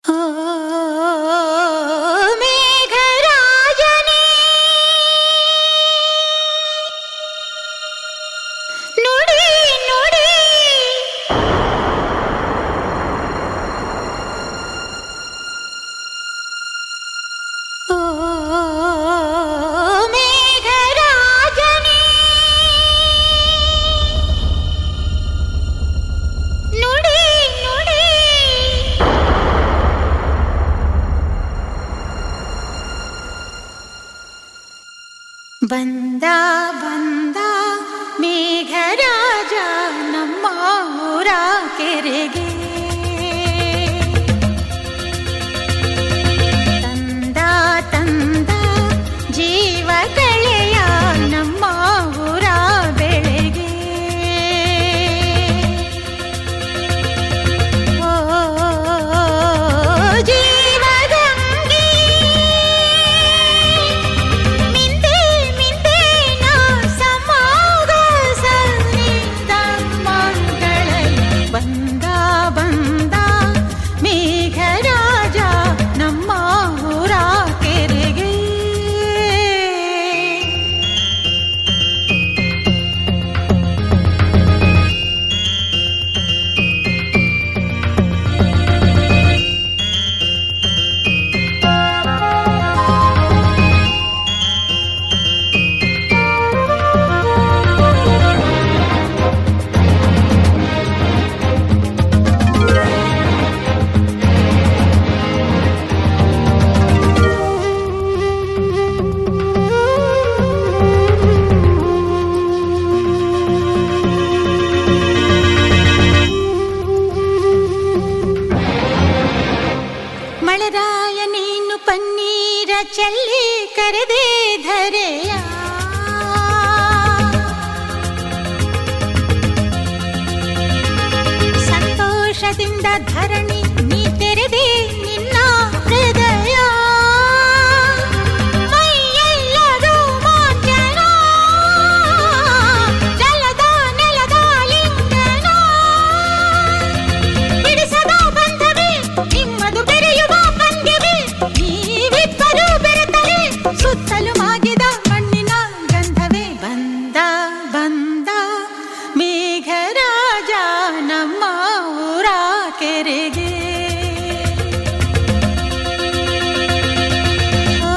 ಬಂದ ಬಂದ ಮೇಘರಾಜ ನಮ್ಮ ಊರ ಕೆರೆಗೆ, ತಂದ ತಂದ ಜೀವ ಕಳೆಯ ನಮ್ಮ ಊರ ಬೆಳೆಗೆ. ಓ ಜೀವಗಂಗೆ ಮಿಂದೆ ಮಿಂದೆ ನಾ ಸಮಾಗ ಸರಿದ ಮಂಗಳಲ್ಲಿ. ಬಂದ ಬಂದ ಮೇಘರಾಜ ನಮ್ಮ ಊರ ಕೆರೆಗೆ. ಮಳೆರಾಯ ನೀನು ಪನ್ನೀರ ಚೆಲ್ಲಿ ಕರೆದೆ ಧರೆಯ, ಸಂತೋಷದಿಂದ ಧರಣಿ ನೀ ತೆರೆದೆ ನಿನ್ನ ಹೃದಯ. ಮೈಯೆಲ್ಲರೂ ಮಾಂಜನ, ಜಲದ ನೆಲದ ಲಿಂಗನ. ಬಿಡಿಸದ ಬಂಧವೇ ನಿಮ್ಮದು ಬೆರೆಯುವ ಪಂದ್ಯವೇ, ನೀವಿಬ್ಬರು ಬೆರೆತರೆ ಸುತ್ತಲೂ ಮಾಗಿದ ಮಣ್ಣಿನ ಗಂಧವೇ. ಬಂದ ಬಂದ ಮೇಘರಾಜ ನಮ್ಮ ಊರ ಕೆರೆಗೆ. ಓ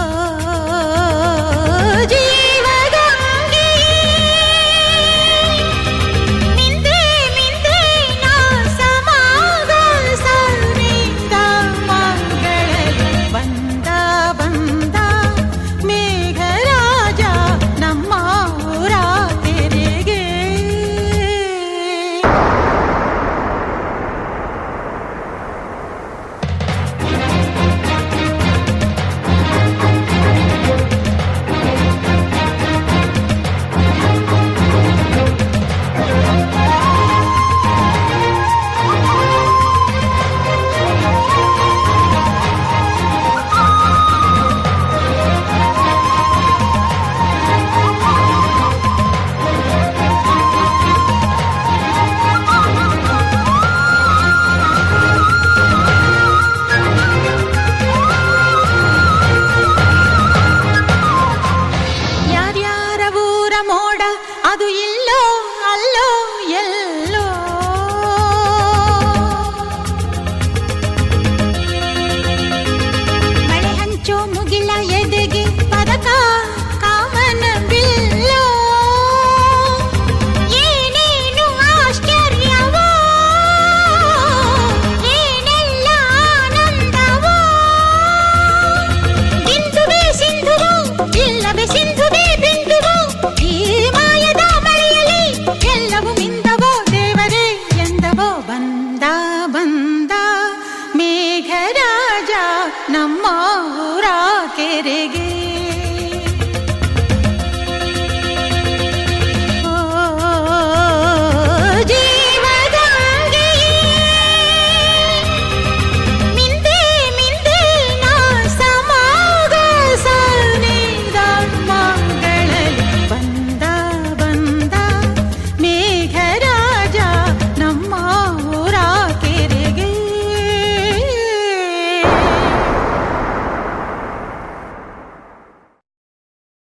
ಜೀವಗಂಗೆ ಮಿಂದೆ ಮಿಂದೆ ನಾ ಸಮಾಗ ಸರಿದ ಮಂಗಳಲ್ಲಿ. ಬಂದ ಬಂದ ಮೇಘರಾಜ ನಮ್ಮ ಊರ ಕೆರೆಗೆ. ಯಾರ್ಯಾರ ಊರ ಮೋಡ ಅದು ಇಲ್ಲೋ ಅಲ್ಲೋ ಎಲ್ಲೋ, ಮಳೆ ಹಂಚೋ ಮುಗಿಲ ಎದೆಗೆ ಪದಕ ಕಾಮನ ಬಿಲ್ಲೋ. ಏನೇನು ಆಶ್ಚರ್ಯವೋ, ಏನೆಲ್ಲ ಆನಂದವೋ. ಬಿಂದುವೆ ಸಿಂಧುವು ಇಲ್ಲವೇ ಸಿಂಧುವೆ ಬಿಂದುವು, ಈ ಮಾಯದ ಮಳೆಯಲ್ಲಿ ಎಲ್ಲವೂ ಮಿಂದವೋ ದೇವರೇ ಎಂದವೋ. ಬಂದ ಬಂದ ಮೇಘರಾಜ ನಮ್ಮ ಊರ ಕೆರೆಗೆ.